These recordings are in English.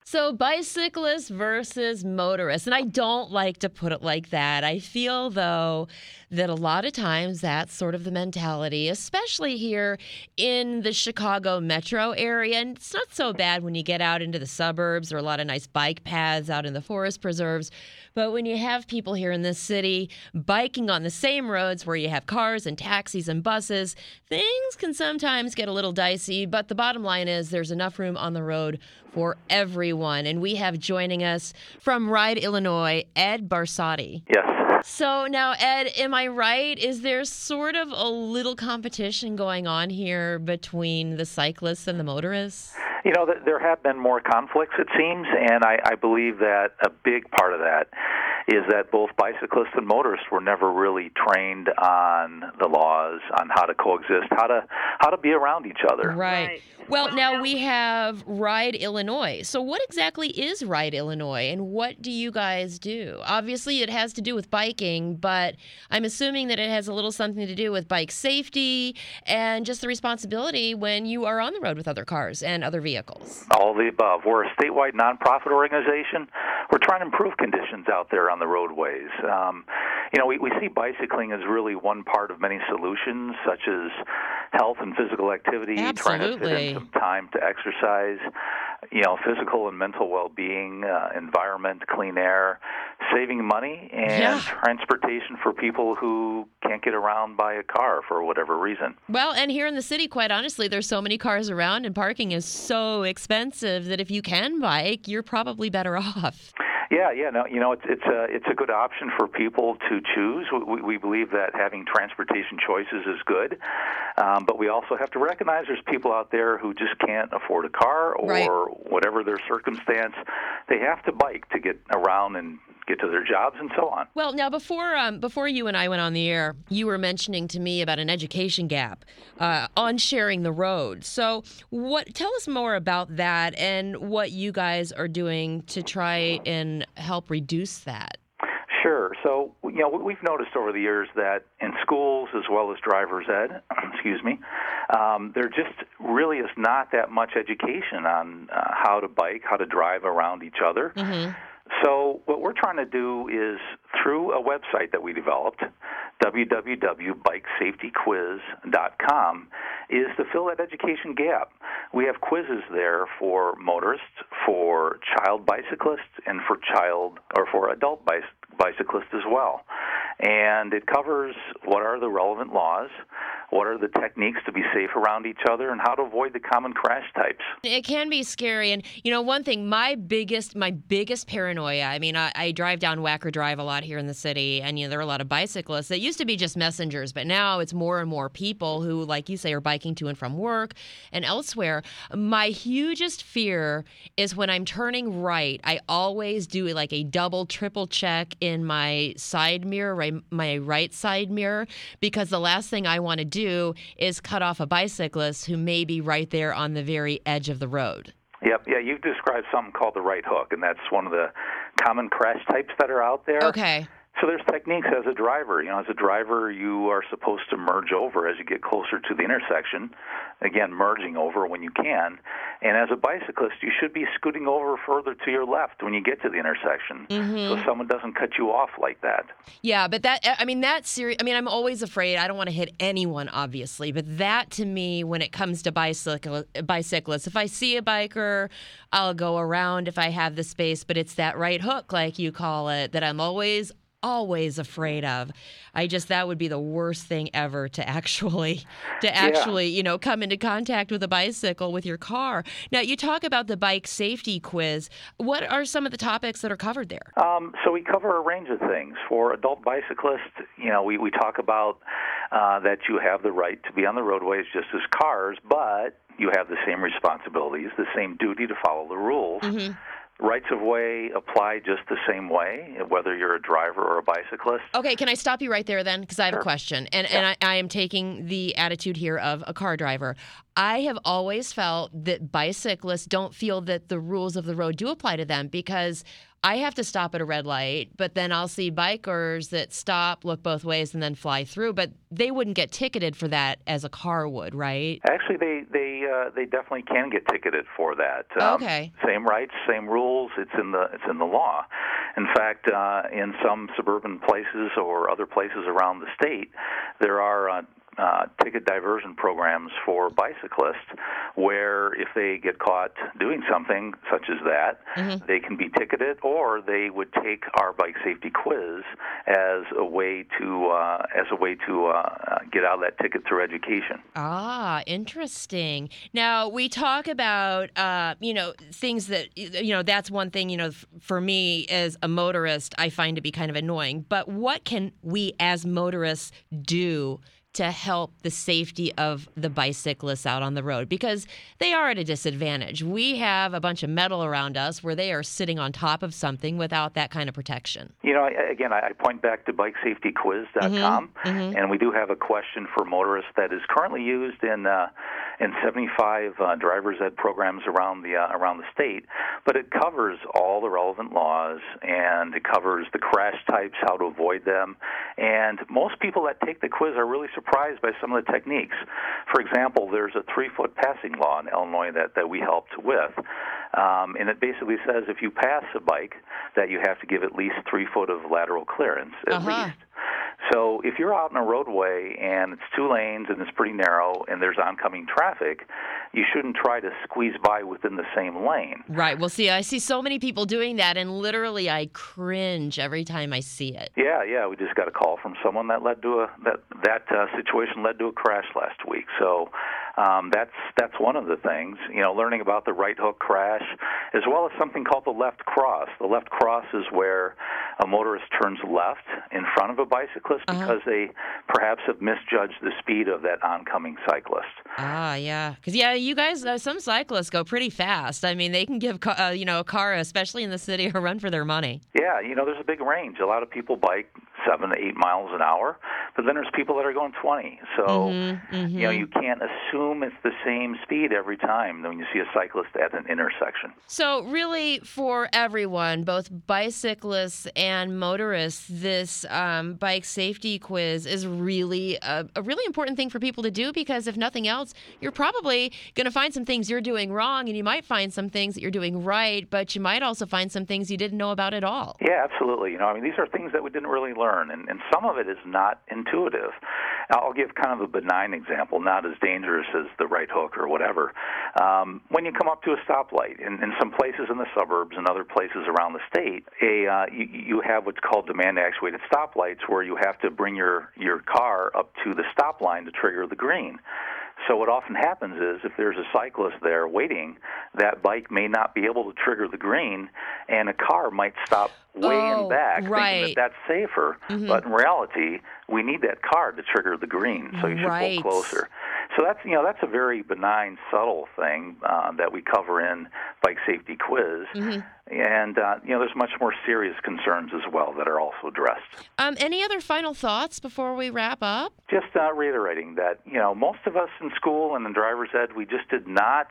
So bicyclists versus motorists. And I don't like to put it like that. I feel, though, that a lot of times that's sort of the mentality, especially here in the Chicago metro area. And it's not so bad when you get out into the suburbs. There are a lot of nice bike paths out in the forest preserves. But when you have people here in this city biking on the same roads where you have cars and taxis and buses, things can sometimes get a little dicey. But the bottom line is there's enough room on the road for everyone. And we have joining us from Ride, Illinois, Ed Barsotti. Yes. So now, Ed, am I right? Is there sort of a little competition going on here between the cyclists and the motorists? You know, there have been more conflicts, it seems, and I believe that a big part of that is that both bicyclists and motorists were never really trained on the laws, on how to coexist, how to be around each other. Right. Well, now we have Ride Illinois. So what exactly is Ride Illinois, and what do you guys do? Obviously, it has to do with biking, but I'm assuming that it has a little something to do with bike safety and just the responsibility when you are on the road with other cars and other vehicles. All of the above. We're a statewide nonprofit organization. We're trying to improve conditions out there on the roadways. We see bicycling as really one part of many solutions, such as health and physical activity, trying to fit in some time to exercise, physical and mental well-being, environment, clean air, saving money, and transportation for people who can't get around by a car for whatever reason. Well, and here in the city, quite honestly, there's so many cars around and parking is so expensive that if you can bike, you're probably better off. It's a good option for people to choose. We believe that having transportation choices is good, but we also have to recognize there's people out there who just can't afford a car or whatever their circumstance. They have to bike to get around and get to their jobs and so on. Well, now before you and I went on the air, you were mentioning to me about an education gap on sharing the road. So tell us more about that and what you guys are doing to try and help reduce that. Sure. So, we've noticed over the years that in schools as well as driver's ed, there just really is not that much education on how to bike, how to drive around each other. Mm-hmm. So what we're trying to do is, through a website that we developed, www.bikesafetyquiz.com, is to fill that education gap. We have quizzes there for motorists, for child bicyclists, and for adult bicyclists as well. And it covers what are the relevant laws, what are the techniques to be safe around each other, and how to avoid the common crash types. It can be scary. And, one thing, my biggest paranoia, I drive down Wacker Drive a lot here in the city, and, there are a lot of bicyclists. It used to be just messengers, but now it's more and more people who, like you say, are biking to and from work and elsewhere. My hugest fear is when I'm turning right, I always do like a double, triple check in my side mirror, my right side mirror, because the last thing I want to do is cut off a bicyclist who may be right there on the very edge of the road. Yep. Yeah, you've described something called the right hook, and that's one of the common crash types that are out there. Okay. So there's techniques as a driver. As a driver, you are supposed to merge over as you get closer to the intersection. Again, merging over when you can. And as a bicyclist, you should be scooting over further to your left when you get to the intersection, so someone doesn't cut you off like that. Yeah, but that's serious. I'm always afraid. I don't want to hit anyone, obviously, but that to me, when it comes to bicyclists, if I see a biker, I'll go around if I have the space, but it's that right hook, like you call it, that I'm always afraid of. That would be the worst thing ever to actually, come into contact with a bicycle with your car. Now, you talk about the bike safety quiz. What are some of the topics that are covered there? So we cover a range of things. For adult bicyclists, we talk about that you have the right to be on the roadways just as cars, but you have the same responsibilities, the same duty to follow the rules. Mm-hmm. Rights of way apply just the same way, whether you're a driver or a bicyclist. Okay, can I stop you right there then? Because I have a question. And I am taking the attitude here of a car driver. I have always felt that bicyclists don't feel that the rules of the road do apply to them because I have to stop at a red light, but then I'll see bikers that stop, look both ways, and then fly through. But they wouldn't get ticketed for that as a car would, right? Actually, they definitely can get ticketed for that. Okay. Same rights, same rules. It's in the law. In fact, in some suburban places or other places around the state, there are ticket diversion programs for bicyclists where if they get caught doing something such as that, they can be ticketed, or they would take our bike safety quiz as a way to get out of that ticket through education. Ah, interesting. Now, we talk about, things that, that's one thing, for me as a motorist, I find to be kind of annoying. But what can we as motorists do to help the safety of the bicyclists out on the road? Because they are at a disadvantage. We have a bunch of metal around us where they are sitting on top of something without that kind of protection. I point back to bikesafetyquiz.com, and we do have a question for motorists that is currently used in 75 driver's ed programs around the state, but it covers all the relevant laws, and it covers the crash types, how to avoid them, and most people that take the quiz are really surprised by some of the techniques. For example, there's a 3-foot passing law in Illinois that we helped with, and it basically says if you pass a bike that you have to give at least 3 foot of lateral clearance, at least. So if you're out in a roadway and it's 2 lanes and it's pretty narrow and there's oncoming traffic, you shouldn't try to squeeze by within the same lane. Right. Well, see, I see so many people doing that, and literally I cringe every time I see it. Yeah. We just got a call from someone that led to that situation led to a crash last week. So that's one of the things. Learning about the right hook crash, as well as something called the left cross. The left cross is where a motorist turns left in front of a bicyclist because they perhaps have misjudged the speed of that oncoming cyclist. Yeah. Because, you guys, some cyclists go pretty fast. I mean, they can give, a car, especially in the city, a run for their money. Yeah, there's a big range. A lot of people bike 7 to 8 miles an hour, but then there's people that are going 20. So, you can't assume it's the same speed every time when you see a cyclist at an intersection. So really, for everyone, both bicyclists and motorists, this bike safety quiz is really a really important thing for people to do, because if nothing else, you're probably going to find some things you're doing wrong, and you might find some things that you're doing right, but you might also find some things you didn't know about at all. Yeah, absolutely. These are things that we didn't really learn, and some of it is not intuitive. I'll give kind of a benign example, not as dangerous as the right hook or whatever. When you come up to a stoplight, in some places in the suburbs and other places around the state, you have what's called demand-actuated stoplights, where you have to bring your car up to the stop line to trigger the green. So what often happens is if there's a cyclist there waiting, that bike may not be able to trigger the green, and a car might stop way in back, thinking that that's safer. But in reality, we need that car to trigger the green, so you should pull closer. So that's a very benign, subtle thing that we cover in Bike Safety Quiz. And, there's much more serious concerns as well that are also addressed. Any other final thoughts before we wrap up? Just reiterating that, most of us in school and in driver's ed, we just did not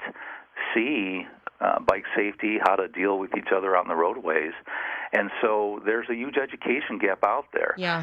see bike safety, how to deal with each other on the roadways. And so there's a huge education gap out there. Yeah.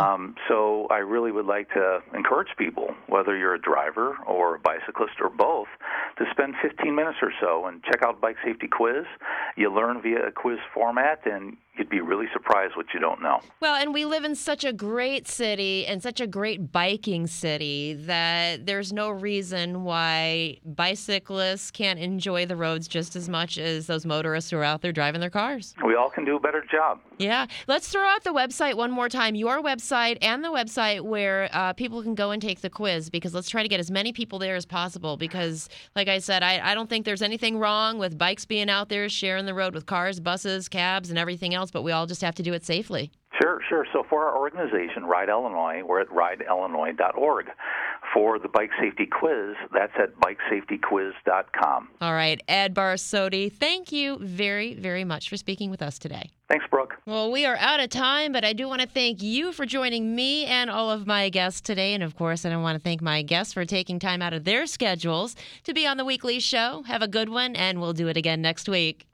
So I really would like to encourage people, whether you're a driver or a bicyclist or both, to spend 15 minutes or so and check out Bike Safety Quiz. You learn via a quiz format, and you'd be really surprised what you don't know. Well, and we live in such a great city and such a great biking city that there's no reason why bicyclists can't enjoy the roads just as much as those motorists who are out there driving their cars. We all can do a better job. Yeah. Let's throw out the website one more time, your website and the website where people can go and take the quiz, because let's try to get as many people there as possible, because, like I said, I don't think there's anything wrong with bikes being out there sharing the road with cars, buses, cabs, and everything else, but we all just have to do it safely. Sure. So for our organization, Ride Illinois, we're at rideillinois.org. for the Bike Safety Quiz, that's at bikesafetyquiz.com. All right, Ed Barsotti, thank you very, very much for speaking with us today. Thanks, Brooke. Well, we are out of time, but I do want to thank you for joining me and all of my guests today. And, of course, I want to thank my guests for taking time out of their schedules to be on the weekly show. Have a good one, and we'll do it again next week.